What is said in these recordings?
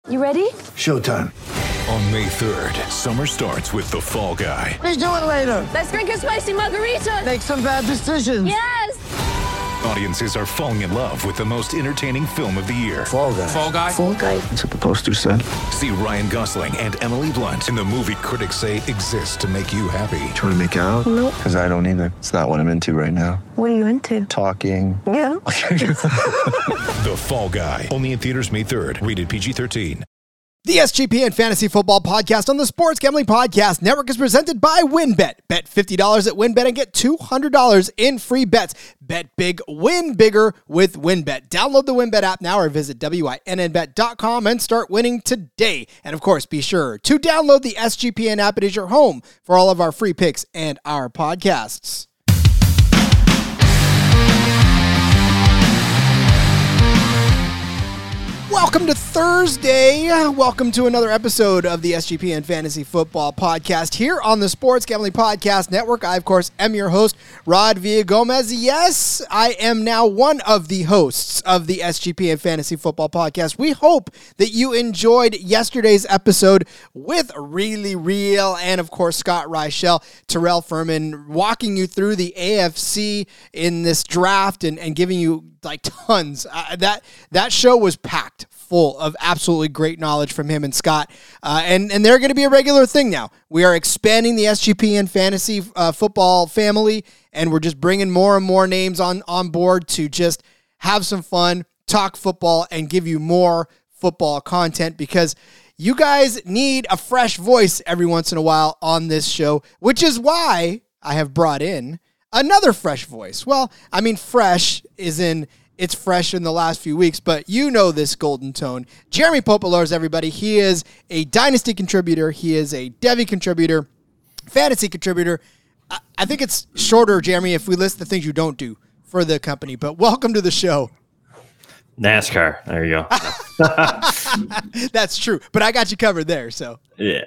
You ready? Showtime. On May 3rd, summer starts with The Fall Guy. Let's do it later. Let's drink a spicy margarita. Make some bad decisions. Yes! Audiences are falling in love with the most entertaining film of the year. Fall Guy. Fall Guy? Fall guy. That's what the poster said. See Ryan Gosling and Emily Blunt in the movie critics say exists to make you happy. Trying to make it out? Nope. Because I don't either. It's not what I'm into right now. What are you into? Talking. Yeah. The Fall Guy. Only in theaters May 3rd. Rated PG-13. The SGPN Fantasy Football Podcast on the Sports Gambling Podcast Network is presented by WynnBET. Bet $50 at WynnBET and get $200 in free bets. Bet big, win bigger with WynnBET. Download the WynnBET app now or visit WYNNBet.com and start winning today. And of course, be sure to download the SGPN app. It is your home for all of our free picks and our podcasts. Welcome to Thursday. Welcome to another episode of the SGPN Fantasy Football Podcast here on the Sports Gambling Podcast Network. I, of course, am your host, Rod Villagomez. Yes, I am now one of the hosts of the SGPN Fantasy Football Podcast. We hope that you enjoyed yesterday's episode with Really Real and, of course, Scott Reichel, Terrell Furman, walking you through the AFC in this draft and giving you like tons. That show was packed full of absolutely great knowledge from him and Scott. And they're going to be a regular thing now. We are expanding the SGPN fantasy football family, and we're just bringing more and more names on board to just have some fun, talk football, and give you more football content because you guys need a fresh voice every once in a while on this show, which is why I have brought in another fresh voice. Well, I mean, fresh is in, it's fresh in the last few weeks, but you know this golden tone. Jeremy Popolars, everybody. He is a Dynasty contributor. He is a Devy contributor, fantasy contributor. I think it's shorter, Jeremy, if we list the things you don't do for the company, but welcome to the show. NASCAR. There you go. That's true, but I got you covered there, so. Yeah,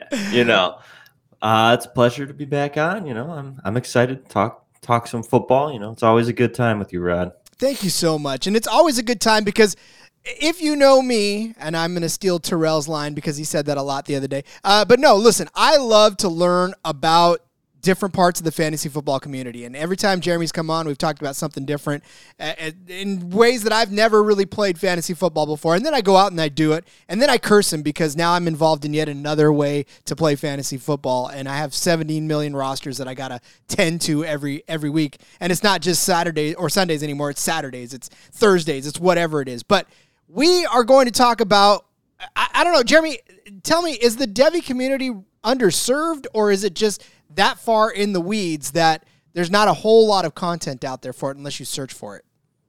it's a pleasure to be back on. I'm excited to talk some football. It's always a good time with you, Rod. Thank you so much. And it's always a good time because if you know me, and I'm going to steal Terrell's line because he said that a lot the other day. But no, listen, I love to learn about different parts of the fantasy football community. And every time Jeremy's come on, we've talked about something different in ways that I've never really played fantasy football before. And then I go out and I do it. And then I curse him because now I'm involved in yet another way to play fantasy football. And I have 17 million rosters that I got to tend to every week. And it's not just Saturdays or Sundays anymore. It's Saturdays. It's Thursdays. It's whatever it is. But we are going to talk about, I don't know, Jeremy, tell me, is the Devy community underserved, or is it just that far in the weeds that there's not a whole lot of content out there for it unless you search for it?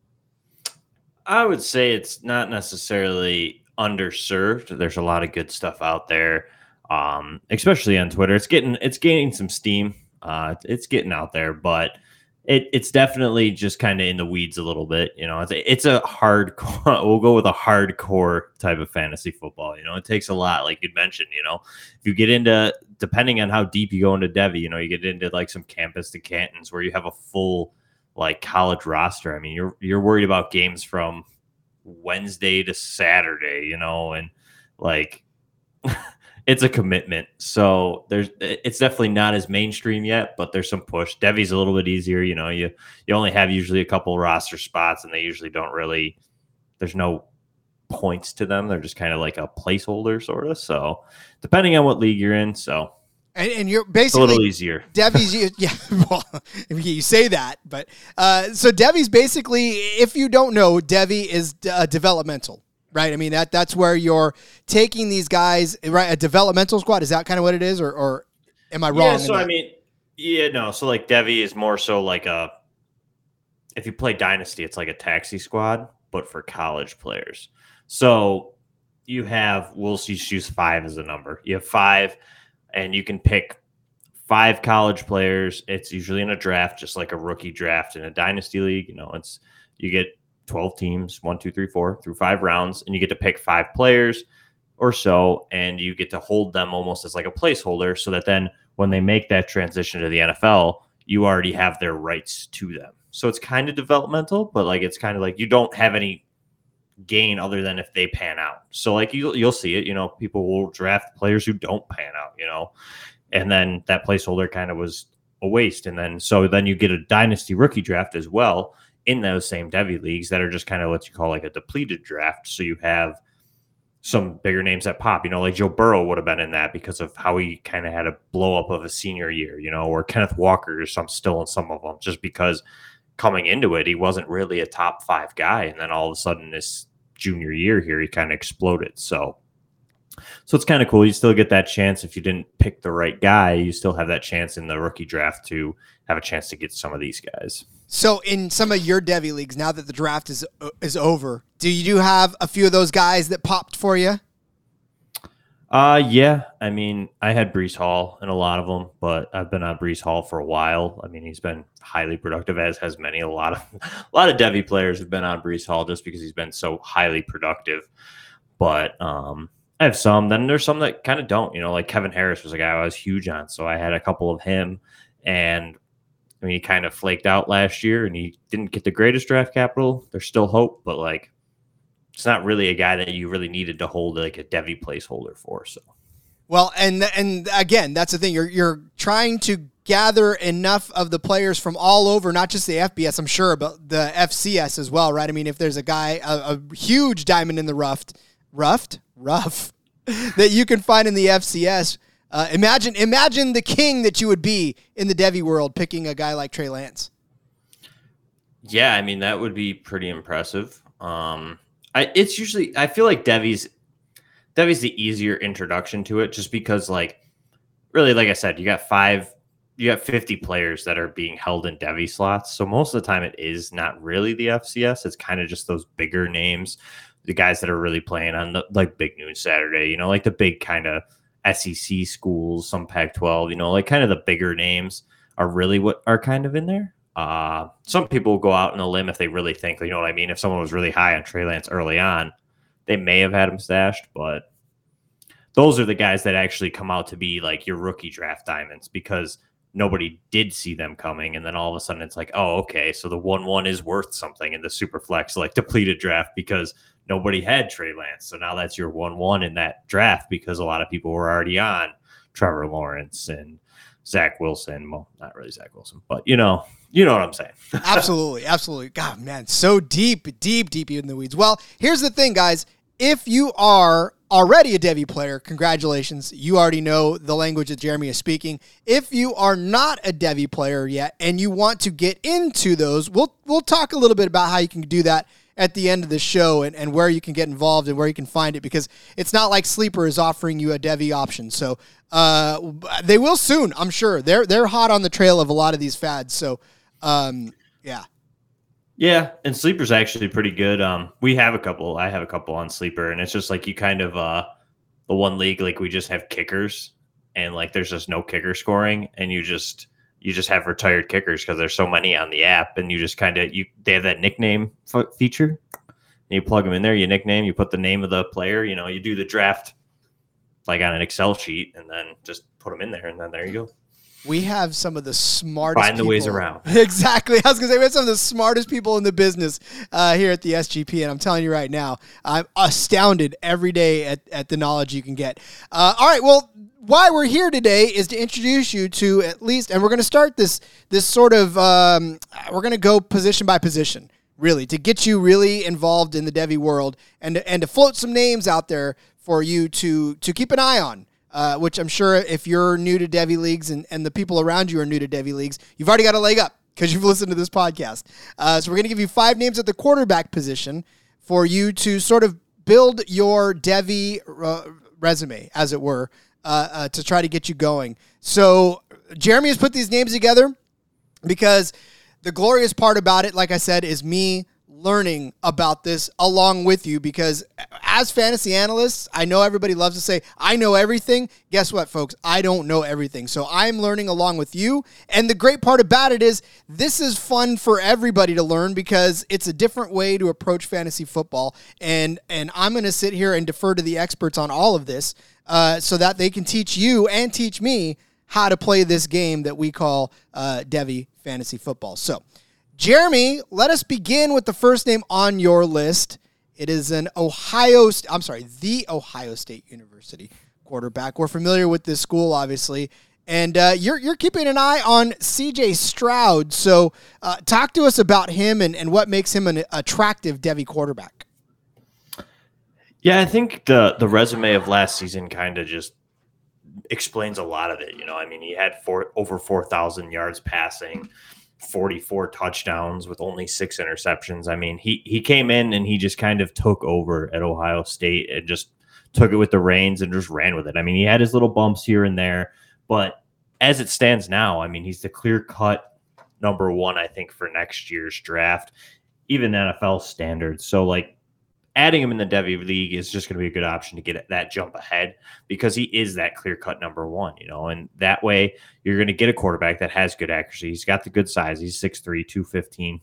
I would say it's not necessarily underserved. There's a lot of good stuff out there, especially on Twitter. It's gaining some steam. It's getting out there, but it's definitely just kind of in the weeds a little bit. It's a hardcore. We'll go with a hardcore type of fantasy football. It takes a lot, like you'd mentioned. If you get into, depending on how deep you go into Devy, you get into like some Campus to Cantons where you have a full like college roster. I mean, you're worried about games from Wednesday to Saturday, and like it's a commitment. So it's definitely not as mainstream yet, but there's some push. Devy's a little bit easier. You only have usually a couple roster spots, and they usually don't really, there's no points to them. They're just kind of like a placeholder sort of. So depending on what league you're in. So, and you're basically a little easier. Devy's, yeah, well, you say that, but so Devy's basically, if you don't know, Devy is developmental. Right, I mean that's where you're taking these guys, right? A developmental squad, is that kind of what it is, or am I wrong? Yeah, so so like Devy is more so like if you play Dynasty, it's like a taxi squad, but for college players. So you have, we'll just use 5 as a number. You have 5, and you can pick 5 college players. It's usually in a draft, just like a rookie draft in a Dynasty league. You get 12 teams, 1, 2, 3, 4 through 5 rounds, and you get to pick 5 players or so, and you get to hold them almost as like a placeholder so that then when they make that transition to the NFL, you already have their rights to them. So it's kind of developmental, but like it's kind of like you don't have any gain other than if they pan out. So like you'll see it, people will draft players who don't pan out, and then that placeholder kind of was a waste. And then you get a dynasty rookie draft as well in those same Devy leagues that are just kind of what you call like a depleted draft. So you have some bigger names that pop, like Joe Burrow would have been in that because of how he kind of had a blow up of a senior year, or Kenneth Walker is still in some of them, just because coming into it, he wasn't really a top 5 guy. And then all of a sudden this junior year here, he kind of exploded. So it's kind of cool. You still get that chance. If you didn't pick the right guy, you still have that chance in the rookie draft to have a chance to get some of these guys. So in some of your Devy leagues, now that the draft is over, do you have a few of those guys that popped for you? Yeah. I mean, I had Breece Hall in a lot of them, but I've been on Breece Hall for a while. I mean, he's been highly productive, as has many. A lot of Devy players have been on Breece Hall just because he's been so highly productive. But I have some. Then there's some that kind of don't. Like Kevin Harris was a guy I was huge on, so I had a couple of him. And I mean, he kind of flaked out last year, and he didn't get the greatest draft capital. There's still hope, but like, it's not really a guy that you really needed to hold like a Devy placeholder for. So, well, and again, that's the thing. You're trying to gather enough of the players from all over, not just the FBS, I'm sure, but the FCS as well, right? I mean, if there's a guy, a huge diamond in the rough that you can find in the FCS. Imagine the king that you would be in the Devy world picking a guy like Trey Lance. Yeah, I mean, that would be pretty impressive. I feel like Devy's the easier introduction to it, just because like I said, you got 50 players that are being held in Devy slots. So most of the time it is not really the FCS. It's kind of just those bigger names, the guys that are really playing on the like Big Noon Saturday, like the big kind of SEC schools, some Pac-12, like kind of the bigger names are really what are kind of in there. Some people will go out on a limb if they really think, you know what I mean? If someone was really high on Trey Lance early on, they may have had him stashed, but those are the guys that actually come out to be like your rookie draft diamonds, because nobody did see them coming. And then all of a sudden it's like, oh, okay, so the 1-1 is worth something in the super flex, like depleted draft, because nobody had Trey Lance. So now that's your 1-1 in that draft, because a lot of people were already on Trevor Lawrence and Zach Wilson. Well, not really Zach Wilson, but you know what I'm saying. Absolutely. God, man, so deep in the weeds. Well, here's the thing, guys. If you are already a Devy player, congratulations. You already know the language that Jeremy is speaking. If you are not a Devy player yet and you want to get into those, we'll talk a little bit about how you can do that at the end of the show, and where you can get involved and where you can find it, because it's not like Sleeper is offering you a Devy option. So they will soon, I'm sure. They're hot on the trail of a lot of these fads. So yeah. Yeah, and Sleeper's actually pretty good. We have a couple. I have a couple on Sleeper, and it's just like you kind of the one league, like we just have kickers, and like there's just no kicker scoring, and you just have retired kickers because there's so many on the app, and you just kind of they have that nickname feature, and you plug them in there, you nickname, you put the name of the player, you do the draft like on an Excel sheet, and then just put them in there, and then there you go. We have some of the smartest Find the people. ways around. Exactly. I was going to say, we have some of the smartest people in the business here at the SGP, and I'm telling you right now, I'm astounded every day at the knowledge you can get. All right, well, why we're here today is to introduce you to at least, and we're going to start this sort of, we're going to go position by position, really, to get you really involved in the Devy world and to float some names out there for you to keep an eye on. Which I'm sure if you're new to Devy Leagues and the people around you are new to Devy Leagues, you've already got a leg up because you've listened to this podcast. So we're going to give you 5 names at the quarterback position for you to sort of build your Devy resume, as it were, to try to get you going. So Jeremy has put these names together because the glorious part about it, like I said, is me learning about this along with you, because as fantasy analysts, I know everybody loves to say, I know everything. Guess what, folks? I don't know everything. So I'm learning along with you. And the great part about it is this is fun for everybody to learn, because it's a different way to approach fantasy football. And I'm going to sit here and defer to the experts on all of this so that they can teach you and teach me how to play this game that we call Devy Fantasy Football. So Jeremy, let us begin with the first name on your list. It is the Ohio State University quarterback. We're familiar with this school, obviously. And you're keeping an eye on C.J. Stroud. So talk to us about him and what makes him an attractive Devy quarterback. Yeah, I think the resume of last season kind of just explains a lot of it. I mean, he had over 4,000 yards passing, 44 touchdowns with only 6 interceptions. I mean, he came in and he just kind of took over at Ohio State and just took it with the reins and just ran with it. I mean, he had his little bumps here and there. But as it stands now, I mean, he's the clear-cut number one, I think, for next year's draft, even NFL standards. So, like, adding him in the Devy League is just going to be a good option to get that jump ahead because he is that clear-cut number one, and that way you're going to get a quarterback that has good accuracy. He's got the good size. He's 6'3", 215.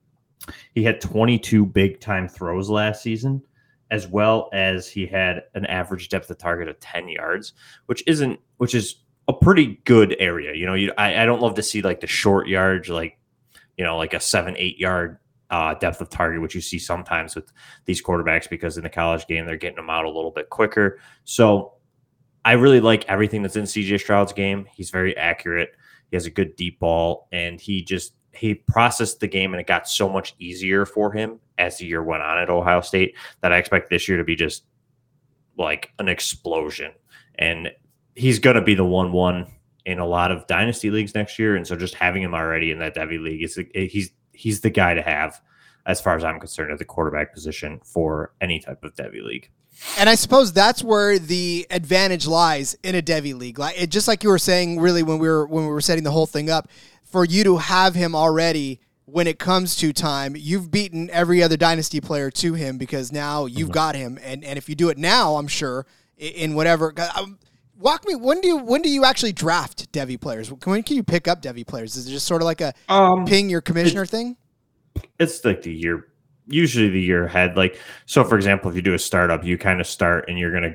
He had 22 big-time throws last season, as well as he had an average depth of target of 10 yards, which is a pretty good area. I don't love to see like the short yards, like a 7-8 yard depth of target, which you see sometimes with these quarterbacks because in the college game, they're getting them out a little bit quicker. So I really like everything that's in CJ Stroud's game. He's very accurate. He has a good deep ball, and he processed the game, and it got so much easier for him as the year went on at Ohio State that I expect this year to be just like an explosion. And he's going to be the 1-1 in a lot of dynasty leagues next year. And so just having him already in that Devy league, he's the guy to have as far as I'm concerned at the quarterback position for any type of Devy league. And I suppose that's where the advantage lies in a Devy league. Just like you were saying, really, when we were setting the whole thing up, for you to have him already when it comes to time, you've beaten every other dynasty player to him because now you've got him. And if you do it now, I'm sure in whatever. Walk me. When do you actually draft Devy players? When can you pick up Devy players? Is it just sort of like a ping your commissioner thing? It's like usually the year ahead. Like, so for example, if you do a startup, you kind of start and you're going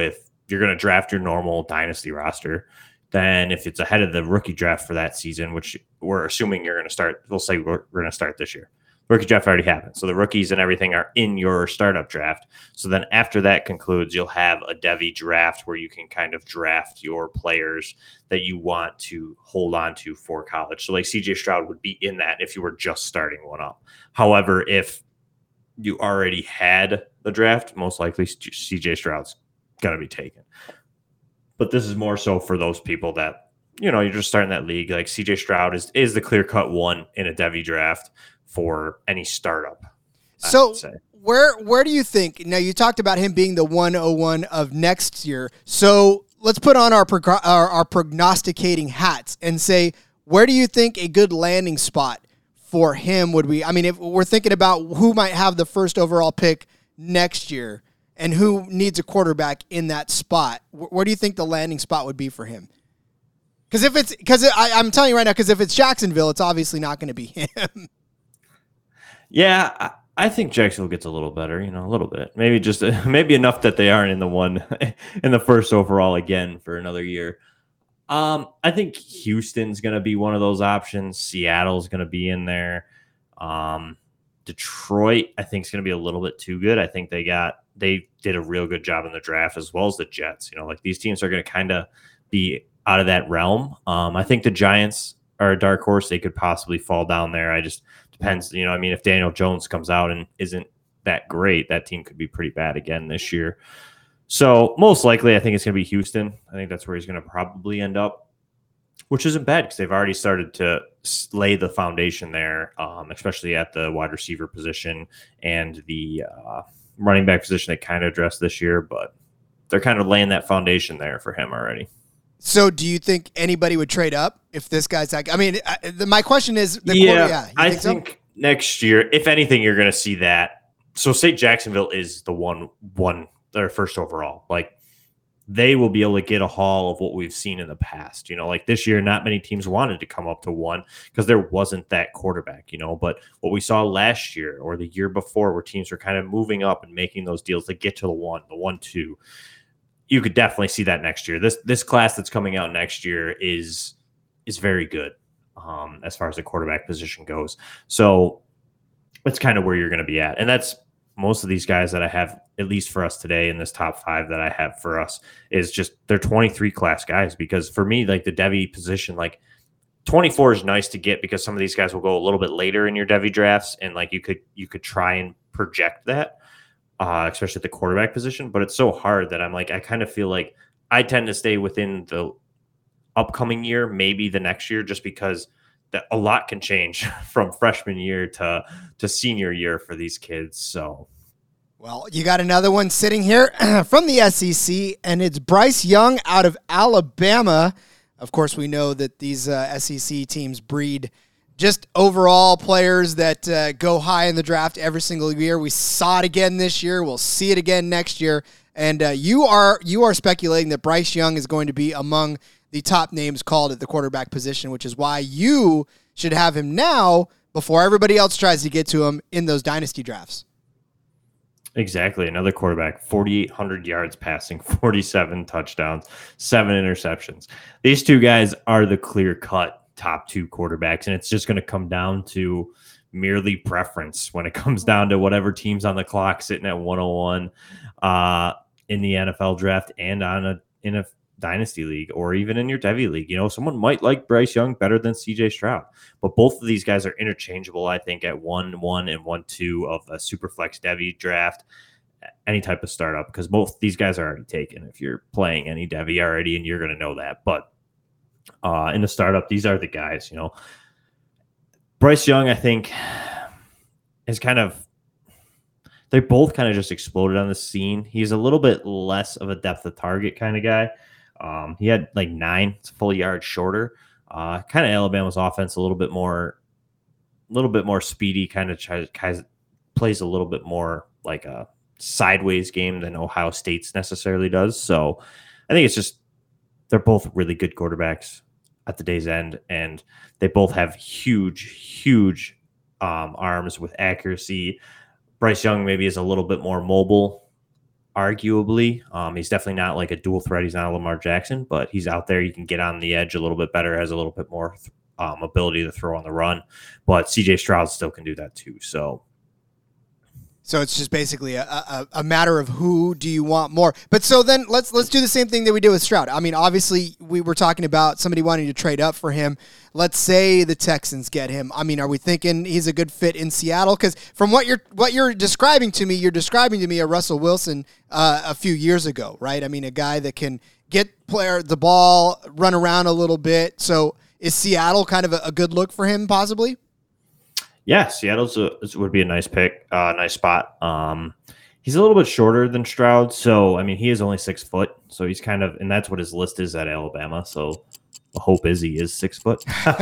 to draft your normal dynasty roster. Then if it's ahead of the rookie draft for that season, which we're assuming you're going to start, we'll say we're going to start this year. Rookie draft already happened. So the rookies and everything are in your startup draft. So then after that concludes, you'll have a Devy draft where you can kind of draft your players that you want to hold on to for college. So like CJ Stroud would be in that if you were just starting one up. However, if you already had the draft, most likely CJ Stroud's going to be taken. But this is more so for those people that, you're just starting that league. Like CJ Stroud is the clear-cut one in a Devy draft for any startup. So where do you think, now you talked about him being the 101 of next year. So let's put on our prognosticating hats and say, where do you think a good landing spot for him would be? I mean, if we're thinking about who might have the first overall pick next year and who needs a quarterback in that spot, where do you think the landing spot would be for him? I'm telling you right now, because if it's Jacksonville, it's obviously not going to be him. Yeah, I think Jacksonville gets a little better, a little bit. Maybe enough that they aren't in the first overall again for another year. I think Houston's going to be one of those options. Seattle's going to be in there. Detroit, I think, is going to be a little bit too good. I think they did a real good job in the draft, as well as the Jets. Like these teams are going to kind of be out of that realm. I think the Giants are a dark horse. They could possibly fall down there. I just depends. If Daniel Jones comes out and isn't that great, that team could be pretty bad again this year. So most likely, I think it's going to be Houston. I think that's where he's going to probably end up, which isn't bad because they've already started to lay the foundation there, especially at the wide receiver position and the running back position they kind of addressed this year, but they're kind of laying that foundation there for him already. So do you think anybody would trade up if this guy's like, my question is, I think next year, if anything, you're going to see that. So say Jacksonville is the one their first overall, like they will be able to get a haul of what we've seen in the past. Like this year, not many teams wanted to come up to one because there wasn't that quarterback, but what we saw last year or the year before where teams were kind of moving up and making those deals to get to the 1-2. You could definitely see that next year. This class that's coming out next year is very good as far as the quarterback position goes. So it's kind of where you're going to be at. And that's most of these guys that I have, at least for us today in this top 5 that I have for us, is just they're 23 class guys. Because for me, like the Devy position, like 24 is nice to get because some of these guys will go a little bit later in your Devy drafts, and like you could try and project that, especially at the quarterback position. But it's so hard that I'm like, I kind of feel like I tend to stay within the upcoming year, maybe the next year, just because that a lot can change from freshman year to senior year for these kids. So, well, you got another one sitting here from the SEC, and it's Bryce Young out of Alabama. Of course, we know that these SEC teams breed just overall players that go high in the draft every single year. We saw it again this year. We'll see it again next year. And you are speculating that Bryce Young is going to be among the top names called at the quarterback position, which is why you should have him now before everybody else tries to get to him in those dynasty drafts. Exactly. Another quarterback, 4,800 yards passing, 47 touchdowns, 7 interceptions. These two guys are the clear-cut top 2 quarterbacks, and it's just going to come down to merely preference when it comes down to whatever team's on the clock sitting at 101 in the NFL draft and in a dynasty league or even in your Devy league. You know, someone might like Bryce Young better than CJ Stroud, but both of these guys are interchangeable, I think, at 1-1 and 1-2 of a Superflex Devy draft, any type of startup, because both these guys are already taken if you're playing any Devy already, and you're going to know that. But in the startup, these are the guys, you know. Bryce Young, I think, is they both kind of just exploded on the scene. He's a little bit less of a depth of target kind of guy. He had like 9 full yards shorter. Kind of Alabama's offense a little bit more speedy. Kind of plays a little bit more like a sideways game than Ohio State's necessarily does. So I think it's just they're both really good quarterbacks at the day's end, and they both have huge arms with accuracy. Bryce Young maybe is a little bit more mobile. Arguably, he's definitely not like a dual threat. He's not a Lamar Jackson, but he's out there. You can get on the edge a little bit better, has a little bit more ability to throw on the run. But CJ Stroud still can do that too. So it's just basically a matter of who do you want more. But so then let's do the same thing that we did with Stroud. I mean, obviously we were talking about somebody wanting to trade up for him. Let's say the Texans get him. I mean, are we thinking he's a good fit in Seattle? Because from what you're describing to me, a Russell Wilson a few years ago, right? I mean, a guy that can get the ball, run around a little bit. So is Seattle kind of a good look for him possibly? Yeah, Seattle's would be a nice pick, nice spot. He's a little bit shorter than Stroud, so I mean he is only 6 foot, so he's kind of, and that's what his list is at Alabama. So the hope is he is 6 foot.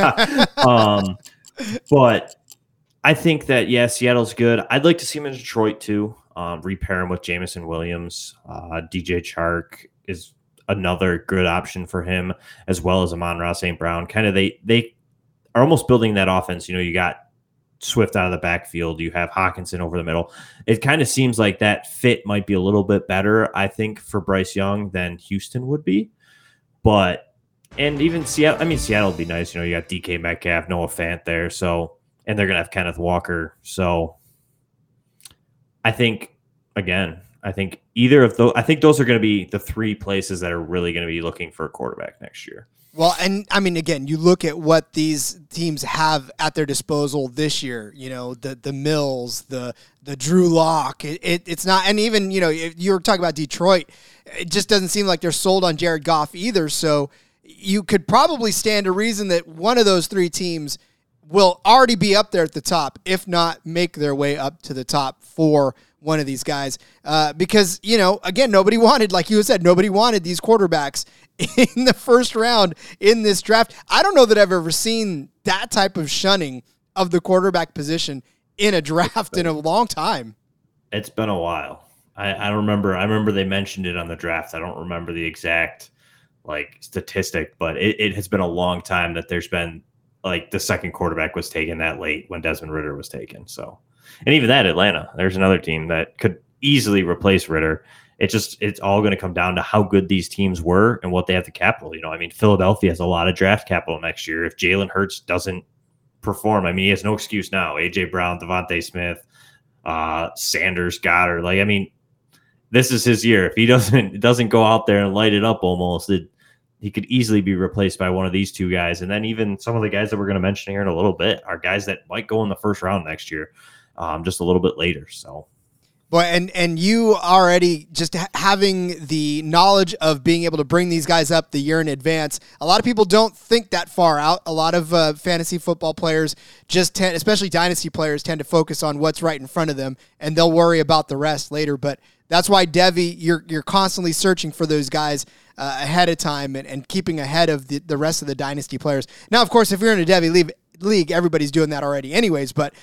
But I think that Seattle's good. I'd like to see him in Detroit too. Repair him with Jameson Williams. DJ Chark is another good option for him, as well as Amon-Ra St. Brown. Kind of they are almost building that offense. You know, you got Swift out of the backfield, you have Hawkinson over the middle. It kind of seems like that fit might be a little bit better, I think, for Bryce Young than Houston would be. But, and even Seattle would be nice. You know, you got DK Metcalf, Noah Fant there. So, and they're going to have Kenneth Walker. So I think either of those, I think those are going to be the 3 places that are really going to be looking for a quarterback next year. Well, and I mean, again, you look at what these teams have at their disposal this year. You know, the Mills, the Drew Lock. It's not, and even if you were talking about Detroit, it just doesn't seem like they're sold on Jared Goff either. So you could probably stand to reason that one of those 3 teams will already be up there at the top, if not make their way up to the top for one of these guys. Because, again, nobody wanted these quarterbacks in the first round in this draft. I don't know that I've ever seen that type of shunning of the quarterback position in a draft in a long time. It's been a while. I remember they mentioned it on the draft. I don't remember the exact statistic, but it has been a long time that there's been the second quarterback was taken that late when Desmond Ridder was taken. So, and even that Atlanta, there's another team that could easily replace Ridder. It's all going to come down to how good these teams were and what they have the capital. Philadelphia has a lot of draft capital next year. If Jalen Hurts doesn't perform, he has no excuse now. AJ Brown, Devontae Smith, Sanders, Goddard. Like, I mean, this is his year. If he doesn't go out there and light it up almost, he could easily be replaced by one of these two guys. And then even some of the guys that we're going to mention here in a little bit are guys that might go in the first round next year, just a little bit later. So. Boy, and you already just having the knowledge of being able to bring these guys up the year in advance. A lot of people don't think that far out. A lot of fantasy football players especially dynasty players, tend to focus on what's right in front of them, and they'll worry about the rest later. But that's why, Devy, you're constantly searching for those guys ahead of time and keeping ahead of the rest of the dynasty players. Now, of course, if you're in a Devy league, everybody's doing that already anyways, but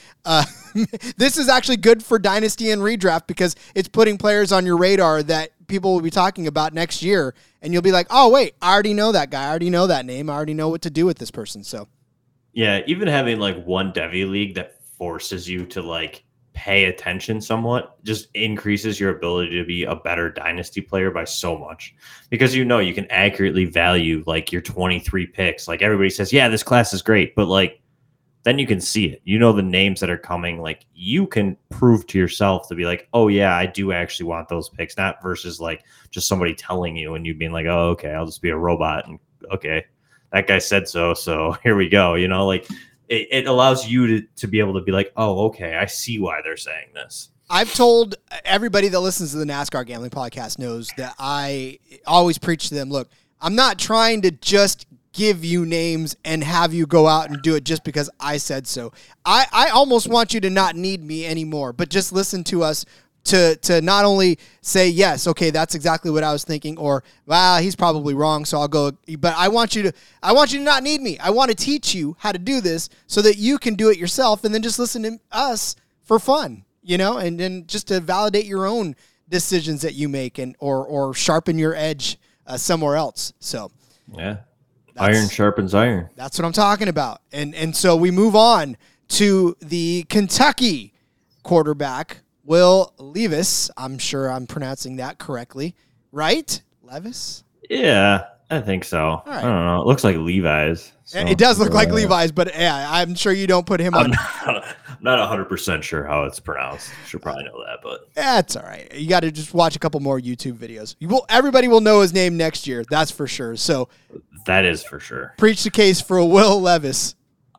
this is actually good for dynasty and redraft because it's putting players on your radar that people will be talking about next year, and you'll be like, oh wait, I already know that guy, I already know that name, I already know what to do with this person. So yeah, even having like one Devy league that forces you to like pay attention somewhat just increases your ability to be a better dynasty player by so much, because you can accurately value like your 23 picks. Like, everybody says, yeah, this class is great, but like then you can see it. The names that are coming. Like, you can prove to yourself to be like, oh yeah, I do actually want those picks, not versus like just somebody telling you and you being like, oh, okay, I'll just be a robot, and okay, that guy said so here we go. Like it allows you to be able to be like, oh, okay, I see why they're saying this. I've told everybody that listens to the NASCAR Gambling Podcast knows that I always preach to them, look, I'm not trying to just give you names and have you go out and do it just because I said so. I almost want you to not need me anymore, but just listen to us to not only say, yes, okay, that's exactly what I was thinking, or, wow, he's probably wrong, so I'll go. But I want you to not need me. I want to teach you how to do this so that you can do it yourself, and then just listen to us for fun, and then just to validate your own decisions that you make or sharpen your edge somewhere else. So yeah, iron sharpens iron. That's what I'm talking about. And so we move on to the Kentucky quarterback, Will Levis. I'm sure I'm pronouncing that correctly, right? Levis? Yeah, I think so. Right. I don't know. It looks like Levi's. So. It does look like Levi's, but yeah, I'm sure you don't put him on. I'm not 100% sure how it's pronounced. Should probably know that, but that's all right. You got to just watch a couple more YouTube videos. Everybody will know his name next year. That's for sure. So that is for sure. Preach the case for Will Levis.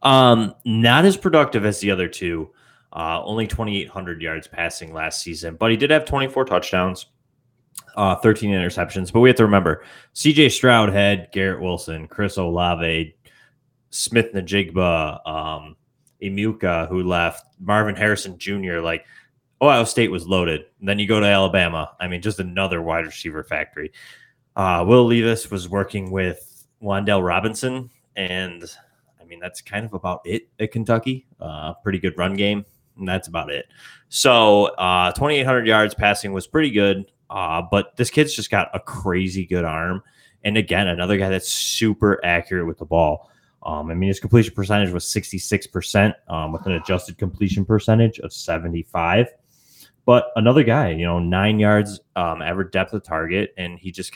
Not as productive as the other two. Only 2,800 yards passing last season, but he did have 24 touchdowns, 13 interceptions. But we have to remember, C.J. Stroud had Garrett Wilson, Chris Olave, Smith Najigba, Emuka, who left, Marvin Harrison Jr. Like, Ohio State was loaded. And then you go to Alabama. I mean, just another wide receiver factory. Will Levis was working with Wan'Dale Robinson, and I mean, that's kind of about it at Kentucky. Pretty good run game, and that's about it. So 2,800 yards passing was pretty good, but this kid's just got a crazy good arm. And again, another guy that's super accurate with the ball. I mean, his completion percentage was 66% with an adjusted completion percentage of 75. But another guy, 9 yards average depth of target, and he just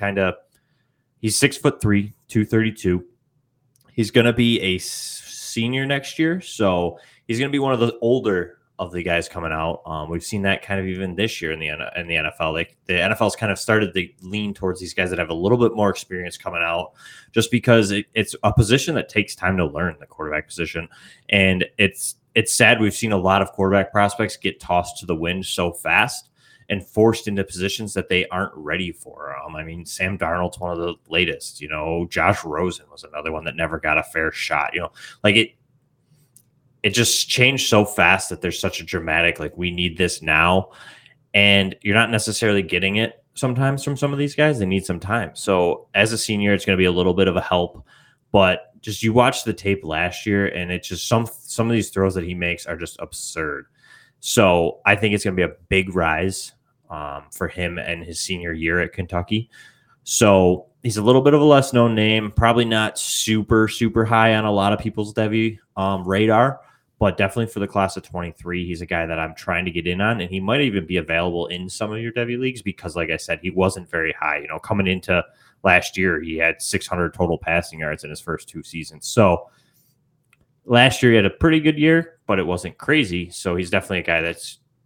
he's 6'3", 232. He's going to be a senior next year, so he's going to be one of the older of the guys coming out. We've seen that kind of even this year in the NFL. Like, the NFL's kind of started to lean towards these guys that have a little bit more experience coming out, just because it's a position that takes time to learn, the quarterback position. And it's sad we've seen a lot of quarterback prospects get tossed to the wind so fast and forced into positions that they aren't ready for. I mean, Sam Darnold's one of the latest. Josh Rosen was another one that never got a fair shot. It just changed so fast that there's such a dramatic, like, we need this now. And you're not necessarily getting it sometimes from some of these guys. They need some time. So as a senior, it's going to be a little bit of a help. But just, you watch the tape last year, and it's just some of these throws that he makes are just absurd. So I think it's going to be a big rise for him and his senior year at Kentucky. So he's a little bit of a less known name, probably not super, super high on a lot of people's Devy radar, but definitely for the class of 23, he's a guy that I'm trying to get in on, and he might even be available in some of your Devy leagues because, like I said, he wasn't very high. Coming into last year, he had 600 total passing yards in his first 2 seasons. So last year he had a pretty good year, but it wasn't crazy. So he's definitely a guy that's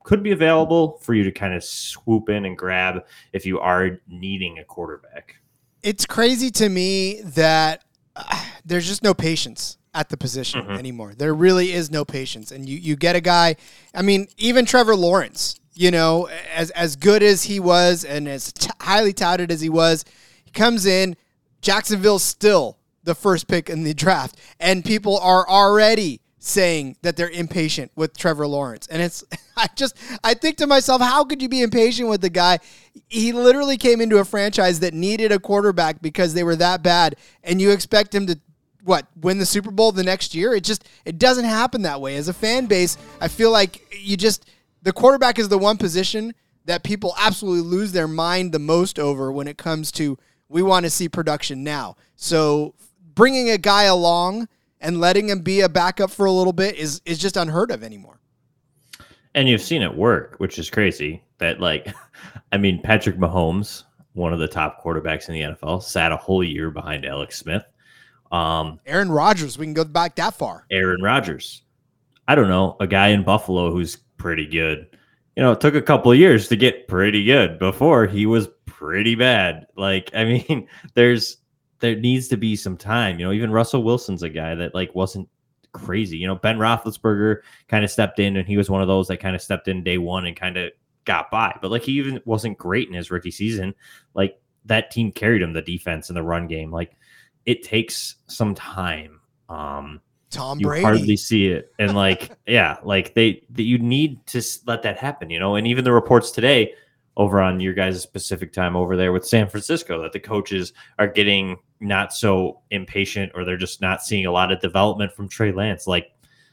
could be available for you to kind of swoop in and grab if you are needing a quarterback. It's crazy to me that there's just no patience at the position anymore. There really is no patience. And you get a guy, I mean, even Trevor Lawrence, you know, as good as he was and as highly touted as he was, he comes in, Jacksonville's still the first pick in the draft, and people are already saying that they're impatient with Trevor Lawrence. And I think to myself, how could you be impatient with the guy? He literally came into a franchise that needed a quarterback because they were that bad, and you expect him to win the Super Bowl the next year? It doesn't happen that way. As a fan base, I feel like the quarterback is the one position that people absolutely lose their mind the most over when it comes to, we want to see production now. So bringing a guy along and letting him be a backup for a little bit is just unheard of anymore. And you've seen it work, which is crazy. That, like, I mean, Patrick Mahomes, one of the top quarterbacks in the NFL, sat a whole year behind Alex Smith. Aaron Rodgers, we can go back that far. Aaron Rodgers. I don't know, a guy in Buffalo who's pretty good. You know, it took a couple of years to get pretty good before he was pretty bad. Like, I mean, there needs to be some time. You know, even Russell Wilson's a guy that, like, wasn't crazy. You know, Ben Roethlisberger kind of stepped in, and he was one of those that kind of stepped in day one and kind of got by. But, like, he even wasn't great in his rookie season. Like, that team carried him, the defense and the run game. Like, it takes some time. Tom You Brady. hardly see it. And, like, yeah, like you need to let that happen, you know? And even the reports today over on your guys' Pacific time over there with San Francisco, that the coaches are getting not so impatient, or they're just not seeing a lot of development from Trey Lance. Like,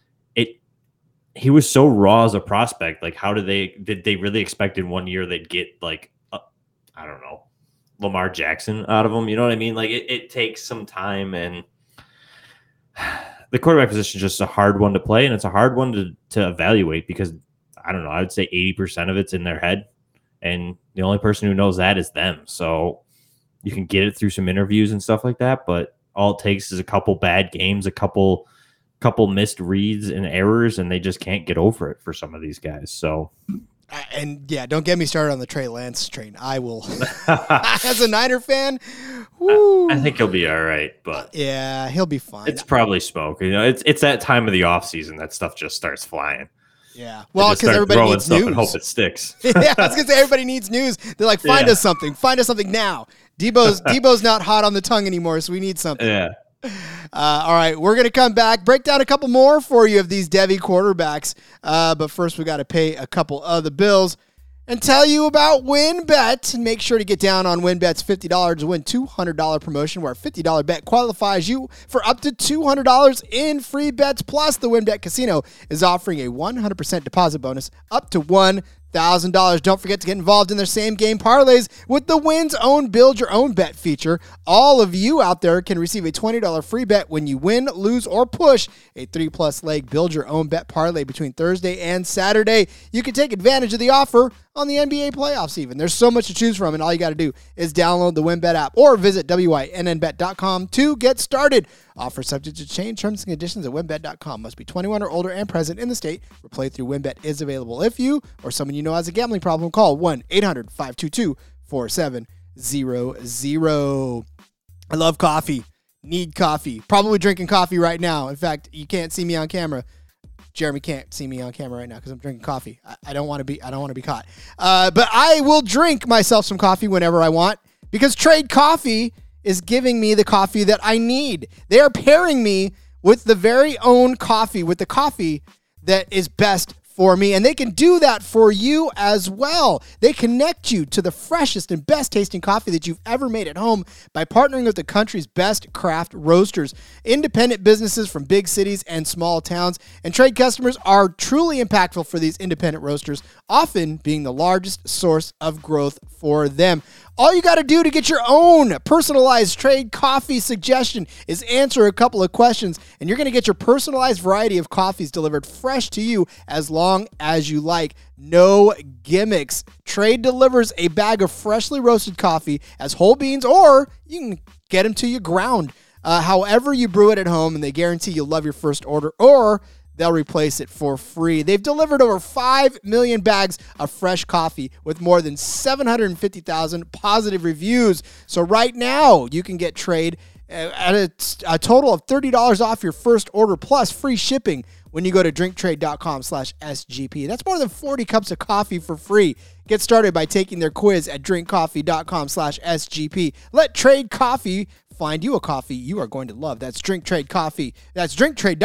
he was so raw as a prospect. Like, how did they really expect in 1 year they'd get, like, I don't know, Lamar Jackson out of him? You know what I mean? Like, it takes some time, and the quarterback position is just a hard one to play, and it's a hard one to evaluate because, I don't know, I would say 80% of it's in their head, and the only person who knows that is them. So you can get it through some interviews and stuff like that, but all it takes is a couple bad games, a couple missed reads and errors, and they just can't get over it for some of these guys. So, and yeah, don't get me started on the Trey Lance train. I will, as a Niner fan, I think he'll be all right, but yeah, he'll be fine. It's probably smoke. You know, it's that time of the off season that stuff just starts flying. Yeah, well, because everybody needs news. And hope it sticks. Yeah, I was gonna say everybody needs news. They're like, find us something now. Debo's not hot on the tongue anymore, so we need something. Yeah. All right, we're going to come back, break down a couple more for you of these Devy quarterbacks. But first, we got to pay a couple of the bills and tell you about WynnBET. Make sure to get down on WynnBET's $50 to win $200 promotion, where a $50 bet qualifies you for up to $200 in free bets. Plus, the WynnBET Casino is offering a 100% deposit bonus up to $1,000. Don't forget to get involved in their same game parlays with the Wynn's own Build Your Own Bet feature. All of you out there can receive a $20 free bet when you win, lose, or push a 3+ leg Build Your Own Bet parlay between Thursday and Saturday. You can take advantage of the offer on the NBA playoffs even. There's so much to choose from, and all you got to do is download the WynnBET app or visit wynnbet.com to get started. Offer subject to change. Terms and conditions at wynnbet.com. Must be 21 or older and present in the state where play through WynnBET is available. If you or someone you know has a gambling problem, call 1-800-522-4700. I love coffee. Need coffee. Probably drinking coffee right now. In fact, you can't see me on camera. Jeremy can't see me on camera right now because I'm drinking coffee. I don't want to be caught. But I will drink myself some coffee whenever I want, because Trade Coffee is giving me the coffee that I need. They are pairing me with the very own coffee, with the coffee that is best for me, and they can do that for you as well. They connect you to the freshest and best tasting coffee that you've ever made at home by partnering with the country's best craft roasters, independent businesses from big cities and small towns. And Trade customers are truly impactful for these independent roasters, often being the largest source of growth for them. All you got to do to get your own personalized Trade coffee suggestion is answer a couple of questions, and you're going to get your personalized variety of coffees delivered fresh to you as long as you like. No gimmicks. Trade delivers a bag of freshly roasted coffee as whole beans, or you can get them to you ground. However you brew it at home, and they guarantee you'll love your first order, or they'll replace it for free. They've delivered over 5 million bags of fresh coffee with more than 750,000 positive reviews. So right now, you can get Trade at a total of $30 off your first order plus free shipping when you go to drinktrade.com/SGP. That's more than 40 cups of coffee for free. Get started by taking their quiz at drinkcoffee.com/SGP. Let Trade Coffee find you a coffee you are going to love. That's Drink Trade Coffee. That's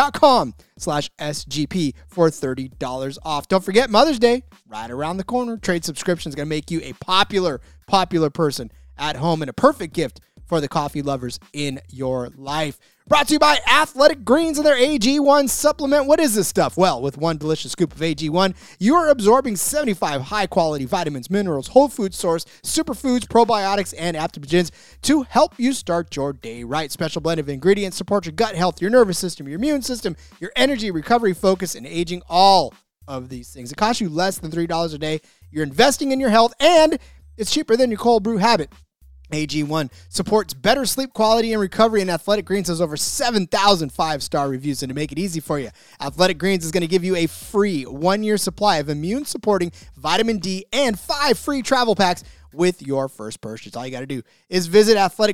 drinktrade.com/SGP for $30 off. Don't forget Mother's Day, right around the corner. Trade subscription is going to make you a popular person at home and a perfect gift for the coffee lovers in your life. Brought to you by Athletic Greens and their AG1 supplement. What is this stuff? Well, with one delicious scoop of AG1, you are absorbing 75 high-quality vitamins, minerals, whole food source, superfoods, probiotics, and adaptogens to help you start your day right. Special blend of ingredients support your gut health, your nervous system, your immune system, your energy, recovery, focus, and aging, all of these things. It costs you less than $3 a day. You're investing in your health, and it's cheaper than your cold brew habit. AG1 supports better sleep quality and recovery, and Athletic Greens has over 7,000 five-star reviews. And to make it easy for you, Athletic Greens is going to give you a free 1-year supply of immune-supporting vitamin D and 5 free travel packs with your first purchase. All you got to do is visit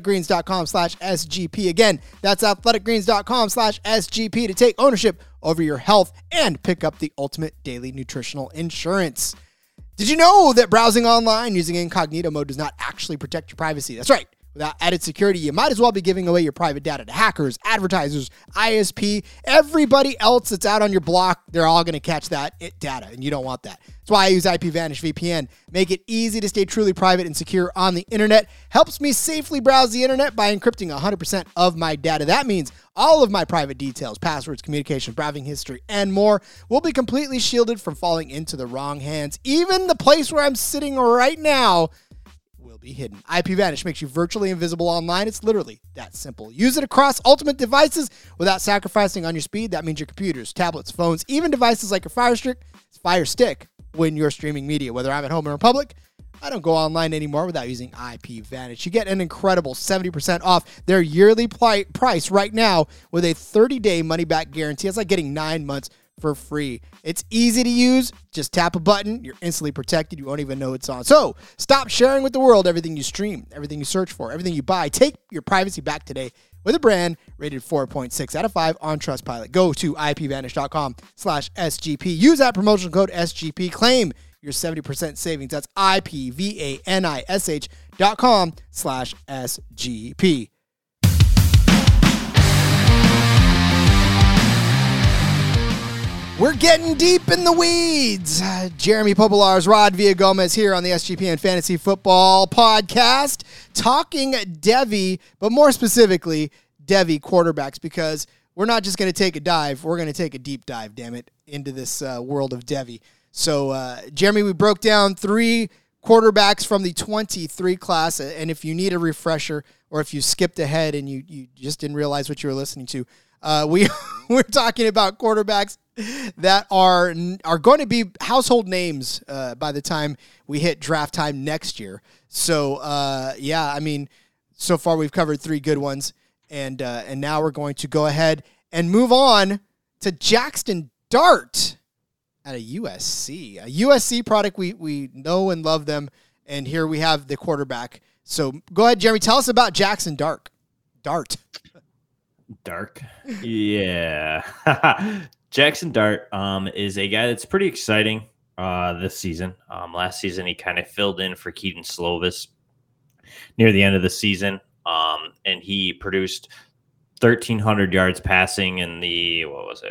athleticgreens.com/SGP. Again, that's athleticgreens.com/SGP to take ownership over your health and pick up the ultimate daily nutritional insurance. Did you know that browsing online using incognito mode does not actually protect your privacy? That's right. Without added security, you might as well be giving away your private data to hackers, advertisers, ISP, everybody else that's out on your block. They're all going to catch that data, and you don't want that. That's why I use IPVanish VPN. Make it easy to stay truly private and secure on the internet. Helps me safely browse the internet by encrypting 100% of my data. That means all of my private details, passwords, communication, browsing history, and more will be completely shielded from falling into the wrong hands. Even the place where I'm sitting right now will be hidden. IPVanish makes you virtually invisible online. It's literally that simple. Use it across ultimate devices without sacrificing on your speed. That means your computers, tablets, phones, even devices like your Fire Stick when you're streaming media. Whether I'm at home or in public, I don't go online anymore without using IPVanish. You get an incredible 70% off their yearly price right now with a 30-day money-back guarantee. It's like getting 9 months for free. It's easy to use. Just tap a button. You're instantly protected. You won't even know it's on. So stop sharing with the world everything you stream, everything you search for, everything you buy. Take your privacy back today with a brand rated 4.6 out of 5 on Trustpilot. Go to IPVanish.com/SGP. Use that promotional code SGP. Claim your 70% savings. That's IPVanish.com/SGP. We're getting deep in the weeds. Jeremy Popolars, Rod Villagomez here on the SGPN Fantasy Football Podcast, talking Devy, but more specifically, Devy quarterbacks, because we're not just going to take a dive, we're going to take a deep dive, damn it, into this world of Devy. So, Jeremy, we broke down 3 quarterbacks from the 23 class, and if you need a refresher, or if you skipped ahead and you just didn't realize what you were listening to, we're talking about quarterbacks that are going to be household names by the time we hit draft time next year. So, yeah, I mean, so far we've covered 3 good ones, and now we're going to go ahead and move on to Jackson Dart at a USC. A USC product, we know and love them, and here we have the quarterback. So go ahead, Jeremy, tell us about Jackson Dart. Dark. Yeah. Jackson Dart is a guy that's pretty exciting this season. Last season, he kind of filled in for Keaton Slovis near the end of the season, and he produced 1,300 yards passing in the,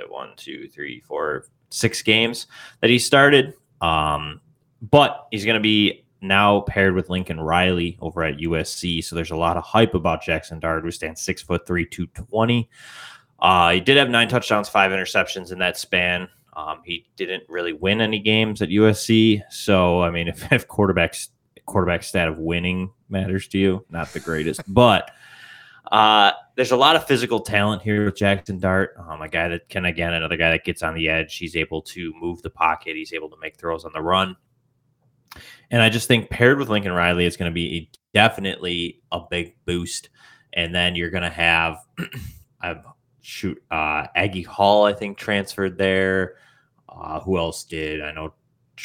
6 games that he started. But he's going to be now paired with Lincoln Riley over at USC. So there's a lot of hype about Jackson Dart, who stands 6'3", 220. He did have 9 touchdowns, 5 interceptions in that span. He didn't really win any games at USC. So, I mean, if quarterback stat of winning matters to you, not the greatest. But there's a lot of physical talent here with Jackson Dart. A guy that can, again, another guy that gets on the edge. He's able to move the pocket. He's able to make throws on the run. And I just think paired with Lincoln Riley, it's going to be definitely a big boost. And then you're going to have, I'm Aggie Hall, I think, transferred there. Who else did? I know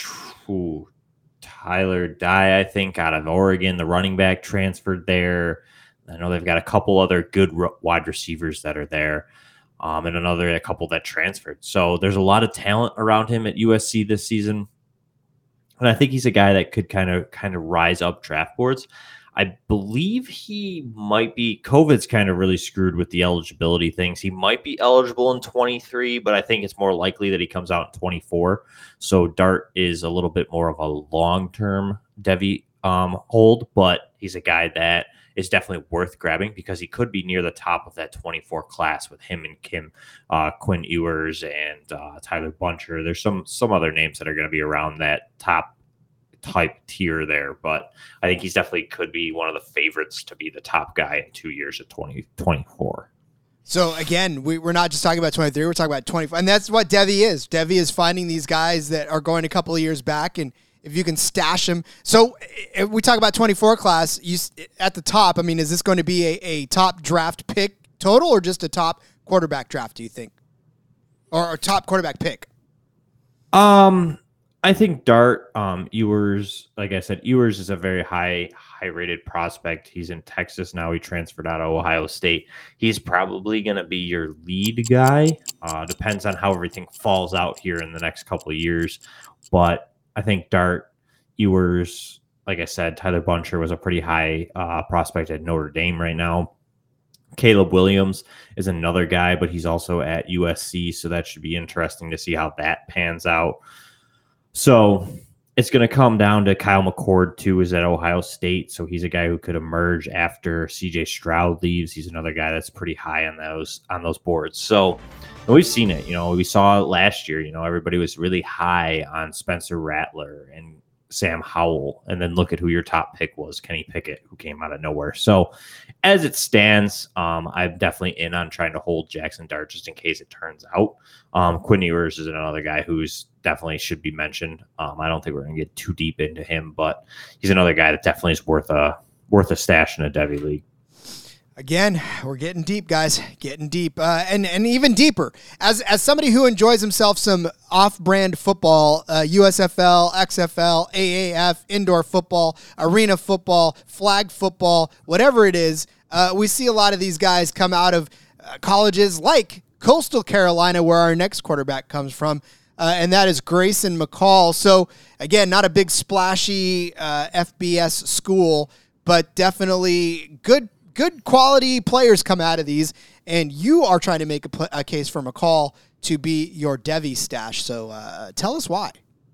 Tyler Dye, I think, out of Oregon, the running back, transferred there. I know they've got a couple other good wide receivers that are there, and a couple that transferred. So there's a lot of talent around him at USC this season. And I think he's a guy that could kind of rise up draft boards. I believe he might be. COVID's kind of really screwed with the eligibility things. He might be eligible in 23, but I think it's more likely that he comes out in 24. So Dart is a little bit more of a long-term Devy hold, but he's a guy that is definitely worth grabbing because he could be near the top of that 24 class with him and Quinn Ewers and Tyler Buncher. There's some other names that are going to be around that top type tier there, but I think he's definitely could be one of the favorites to be the top guy in 2 years at 2024. So again, we're not just talking about 23, we're talking about 24, and that's what Devy is. Devy is finding these guys that are going a couple of years back, and if you can stash them. So if we talk about 24 class, at the top, I mean, is this going to be a top draft pick total or just a top quarterback draft, do you think? Or a top quarterback pick? I think Dart, Ewers, like I said, Ewers is a very high rated prospect. He's in Texas now. He transferred out of Ohio State. He's probably going to be your lead guy. Depends on how everything falls out here in the next couple of years. But I think Dart, Ewers, like I said, Tyler Buncher was a pretty high prospect at Notre Dame right now. Caleb Williams is another guy, but he's also at USC. So that should be interesting to see how that pans out. So it's going to come down to Kyle McCord, too, is at Ohio State. So he's a guy who could emerge after CJ Stroud leaves. He's another guy that's pretty high on those boards. So we've seen it. We saw it last year. Everybody was really high on Spencer Rattler and Sam Howell. And then look at who your top pick was, Kenny Pickett, who came out of nowhere. So as it stands, I'm definitely in on trying to hold Jackson Dart just in case it turns out. Quinn Ewers is another guy who's definitely should be mentioned. I don't think we're going to get too deep into him, but he's another guy that definitely is worth a stash in a Devy league. Again, we're getting deep, guys. Getting deep, and even deeper. As somebody who enjoys himself some off-brand football, USFL, XFL, AAF, indoor football, arena football, flag football, whatever it is, we see a lot of these guys come out of colleges like Coastal Carolina, where our next quarterback comes from, and that is Grayson McCall. So, again, not a big splashy FBS school, but definitely good quality players come out of these, and you are trying to make a case for McCall to be your Devy stash. So tell us why.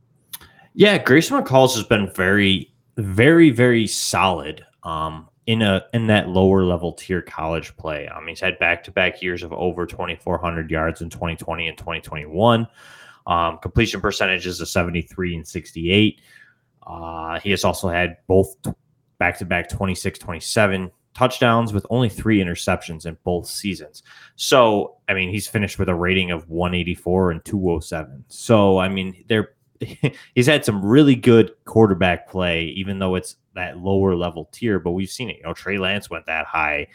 Yeah, Grayson McCall's has been very, very, very solid in that lower level tier college play. He's had back-to-back years of over 2,400 yards in 2020 and 2021. Completion percentages of 73 and 68. He has also had both back-to-back 26-27 touchdowns with only 3 interceptions in both seasons. So, he's finished with a rating of 184 and 207. So, he's had some really good quarterback play, even though it's that lower level tier, but we've seen it. Trey Lance went that high.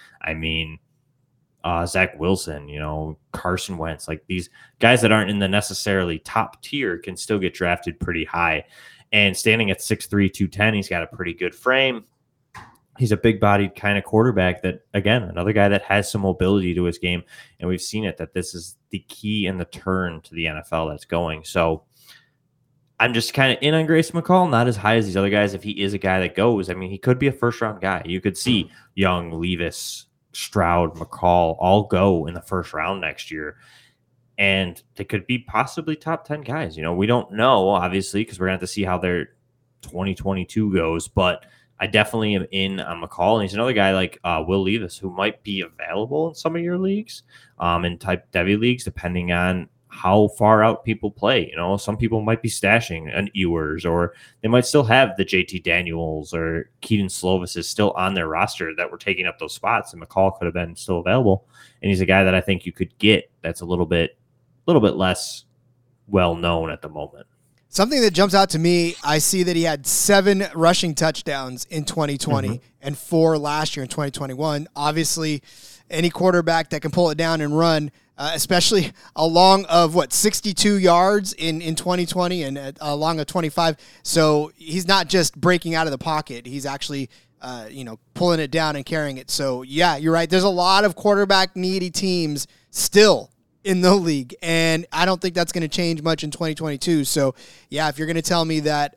Zach Wilson, Carson Wentz, like these guys that aren't in the necessarily top tier can still get drafted pretty high. And standing at 6'3", 210, he's got a pretty good frame. He's a big-bodied kind of quarterback that, again, another guy that has some mobility to his game. And we've seen it, that this is the key and the turn to the NFL that's going. So I'm just kind of in on Grayson McCall, not as high as these other guys. If he is a guy that goes, he could be a first-round guy. You could see Young, Levis, Stroud, McCall all go in the first round next year. And they could be possibly top 10 guys. We don't know, obviously, because we're going to have to see how their 2022 goes. But I definitely am in on McCall, and he's another guy like Will Levis who might be available in some of your leagues, in type Devy leagues, depending on how far out people play. Some people might be stashing an Ewers, or they might still have the JT Daniels or Keaton Slovis is still on their roster that were taking up those spots, and McCall could have been still available. And he's a guy that I think you could get that's a little bit less well known at the moment. Something that jumps out to me, I see that he had 7 rushing touchdowns in 2020 and 4 last year in 2021. Obviously, any quarterback that can pull it down and run, especially along of 62 yards in 2020 and along of 25. So he's not just breaking out of the pocket. He's actually, pulling it down and carrying it. So yeah, you're right. There's a lot of quarterback needy teams still in the league, and I don't think that's going to change much in 2022. So yeah, if you're going to tell me that,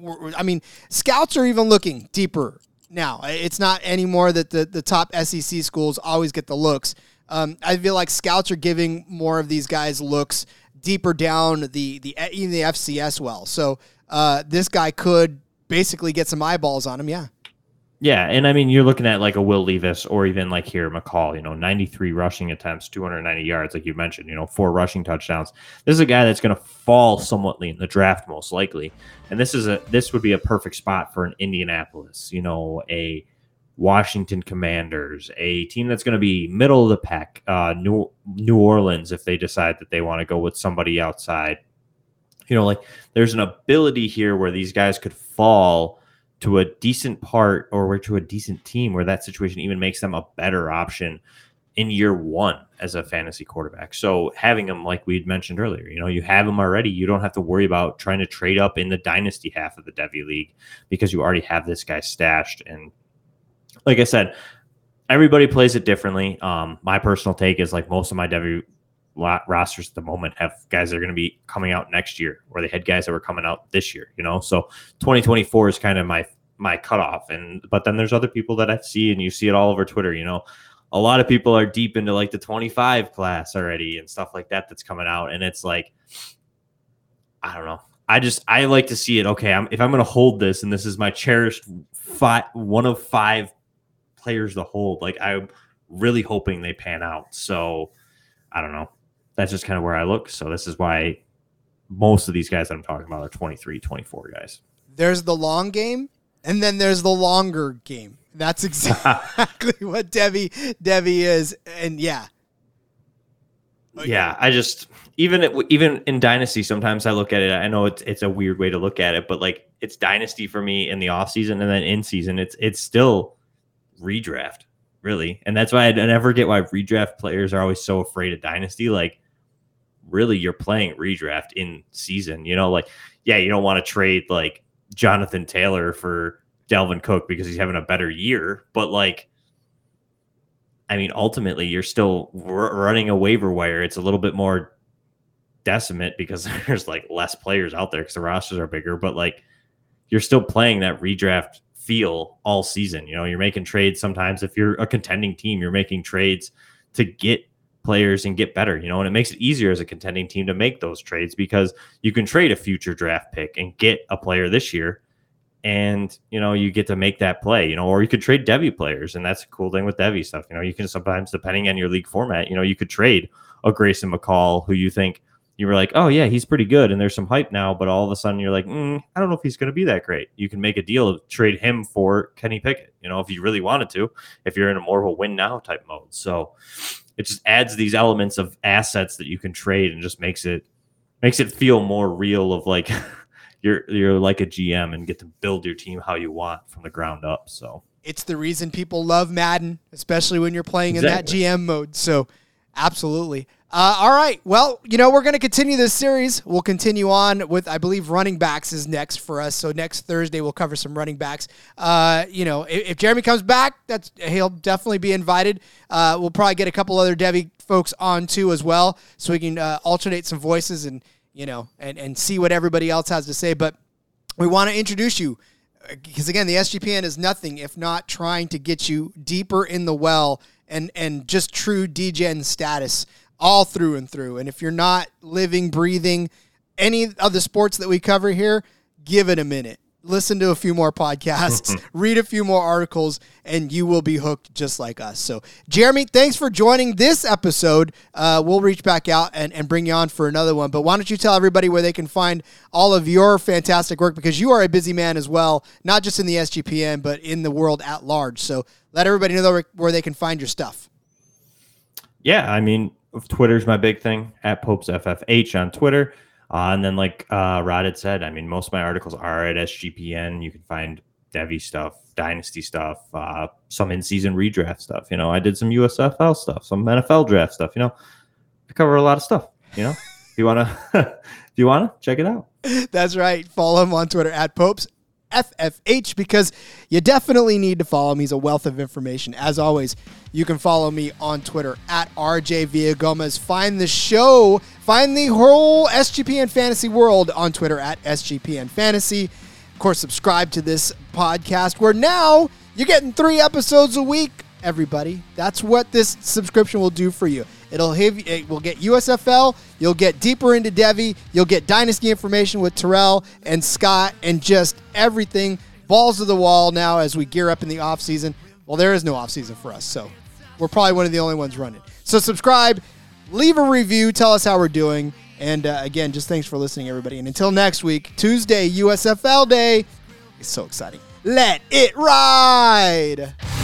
scouts are even looking deeper now. It's not anymore that the top SEC schools always get the looks. I feel like scouts are giving more of these guys looks deeper down even the FCS well. So this guy could basically get some eyeballs on him. Yeah. Yeah, and I mean, you're looking at like a Will Levis or even like here, McCall, 93 rushing attempts, 290 yards, like you mentioned, 4 rushing touchdowns. This is a guy that's going to fall somewhatly in the draft, most likely. And this would be a perfect spot for an Indianapolis, a Washington Commanders, a team that's going to be middle of the pack, New Orleans, if they decide that they want to go with somebody outside. There's an ability here where these guys could fall to a decent part or to a decent team where that situation even makes them a better option in year 1 as a fantasy quarterback. So having them, like we'd mentioned earlier, you have them already. You don't have to worry about trying to trade up in the dynasty half of the Devy League because you already have this guy stashed. And like I said, everybody plays it differently. My personal take is like most of my Devy rosters at the moment have guys that are going to be coming out next year, or they had guys that were coming out this year, so 2024 is kind of my cutoff. But then there's other people that I see, and you see it all over Twitter, a lot of people are deep into like the 25 class already and stuff like that that's coming out. And it's like, I don't know. I like to see it. Okay. If I'm going to hold this, and this is my cherished one of 5 players to hold, like I'm really hoping they pan out. So I don't know. That's just kind of where I look. So this is why most of these guys that I'm talking about are 23, 24 guys. There's the long game, and then there's the longer game. That's exactly what Devy is. And yeah. Yeah, I just even in Dynasty, sometimes I look at it. I know it's a weird way to look at it, but like it's Dynasty for me in the offseason, and then in season, it's still redraft, really. And that's why I never get why redraft players are always so afraid of Dynasty. Like, really, you're playing redraft in season. You don't want to trade like Jonathan Taylor for Dalvin Cook because he's having a better year. But like, I mean, ultimately, you're still running a waiver wire. It's a little bit more decimate because there's like less players out there because the rosters are bigger. But like, you're still playing that redraft feel all season. You're making trades sometimes. If you're a contending team, you're making trades to get players and get better, and it makes it easier as a contending team to make those trades because you can trade a future draft pick and get a player this year, and you get to make that play, or you could trade Devy players, and that's a cool thing with Devy stuff. You can sometimes, depending on your league format, you could trade a Grayson McCall who you think you were like, oh yeah, he's pretty good, and there's some hype now, but all of a sudden you're like, I don't know if he's going to be that great. You can make a deal to trade him for Kenny Pickett, if you really wanted to, if you're in a more of a win now type mode. So it just adds these elements of assets that you can trade and just makes it feel more real of like you're like a GM and get to build your team how you want from the ground up. So it's the reason people love Madden, especially when you're playing in that GM mode. So absolutely. All right. Well, we're going to continue this series. We'll continue on with, I believe, running backs is next for us. So next Thursday, we'll cover some running backs. If Jeremy comes back, he'll definitely be invited. We'll probably get a couple other Devy folks on too as well, so we can alternate some voices and see what everybody else has to say. But we want to introduce you because, again, the SGPN is nothing if not trying to get you deeper in the well and just true DGen status all through and through. And if you're not living, breathing any of the sports that we cover here, give it a minute. Listen to a few more podcasts, read a few more articles, and you will be hooked just like us. So, Jeremy, thanks for joining this episode. We'll reach back out and bring you on for another one. But why don't you tell everybody where they can find all of your fantastic work, because you are a busy man as well, not just in the SGPN, but in the world at large. So let everybody know where they can find your stuff. Yeah, I mean, Twitter's my big thing, at PopesFFH on Twitter. And then, like Rod had said, I mean, most of my articles are at SGPN. You can find Devy stuff, Dynasty stuff, some in-season redraft stuff. I did some USFL stuff, some NFL draft stuff. I cover a lot of stuff. If you wanna, check it out. That's right. Follow him on Twitter at Popes FFH, because you definitely need to follow him. He's a wealth of information. As always, you can follow me on Twitter at RJ Villagomez. Find the show, find the whole SGPN Fantasy world on Twitter at SGPN Fantasy. Of course, subscribe to this podcast where now you're getting 3 episodes a week, everybody. That's what this subscription will do for you. It will get USFL, you'll get deeper into Devy, you'll get Dynasty information with Terrell and Scott, and just everything. Balls to the wall now as we gear up in the offseason. Well, there is no offseason for us, so we're probably one of the only ones running. So subscribe, leave a review, tell us how we're doing, and again, just thanks for listening, everybody. And until next week, Tuesday, USFL Day. It's so exciting. Let it ride!